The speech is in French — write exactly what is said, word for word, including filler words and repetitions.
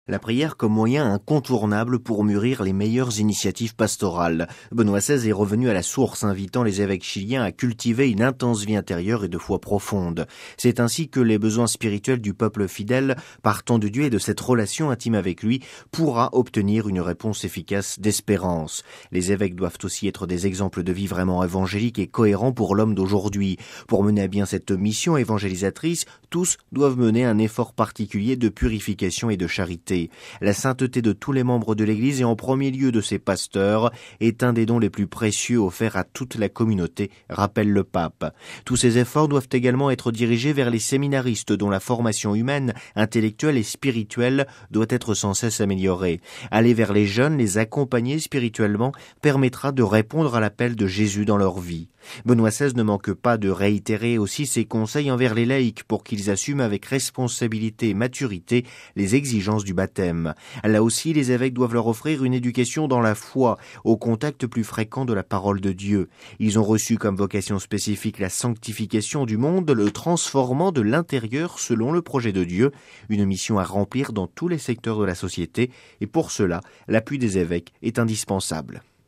La prière comme moyen incontournable pour mûrir les meilleures initiatives pastorales. Benoît seize est revenu à la source, invitant les évêques chiliens à cultiver une intense vie intérieure et de foi profonde. C'est ainsi que les besoins spirituels du peuple fidèle, partant de Dieu et de cette relation intime avec lui, pourra obtenir une réponse efficace d'espérance. Les évêques doivent aussi être des exemples de vie vraiment évangéliques et cohérents pour l'homme d'aujourd'hui. Pour mener à bien cette mission évangélisatrice, tous doivent mener un effort particulier de purification et de charité. La sainteté de tous les membres de l'Église et en premier lieu de ses pasteurs est un des dons les plus précieux offerts à toute la communauté, rappelle le pape. Tous ces efforts doivent également être dirigés vers les séminaristes dont la formation humaine, intellectuelle et spirituelle doit être sans cesse améliorée. Aller vers les jeunes, les accompagner spirituellement, permettra de répondre à l'appel de Jésus dans leur vie. Benoît seize ne manque pas de réitérer aussi ses conseils envers les laïcs pour qu'ils assument avec responsabilité et maturité les exigences du baptême. Là aussi, les évêques doivent leur offrir une éducation dans la foi, au contact plus fréquent de la parole de Dieu. Ils ont reçu comme vocation spécifique la sanctification du monde, le transformant de l'intérieur selon le projet de Dieu, une mission à remplir dans tous les secteurs de la société, et pour cela, l'appui des évêques est indispensable.